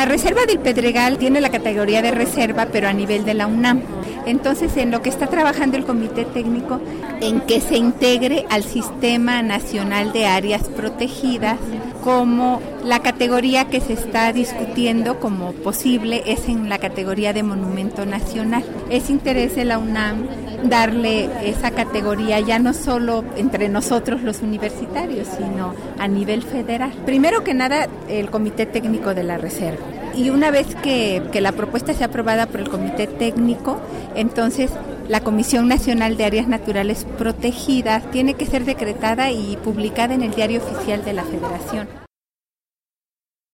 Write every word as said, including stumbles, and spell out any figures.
La reserva del Pedregal tiene la categoría de reserva, pero a nivel de la UNAM. Entonces, en lo que está trabajando el Comité Técnico, en que se integre al Sistema Nacional de Áreas Protegidas, como la categoría que se está discutiendo como posible es en la categoría de Monumento Nacional. Es interés de la UNAM darle esa categoría ya no solo entre nosotros los universitarios, sino a nivel federal. Primero que nada, el Comité Técnico de la Reserva. Y una vez que, que la propuesta sea aprobada por el Comité Técnico, entonces la Comisión Nacional de Áreas Naturales Protegidas tiene que ser decretada y publicada en el Diario Oficial de la Federación.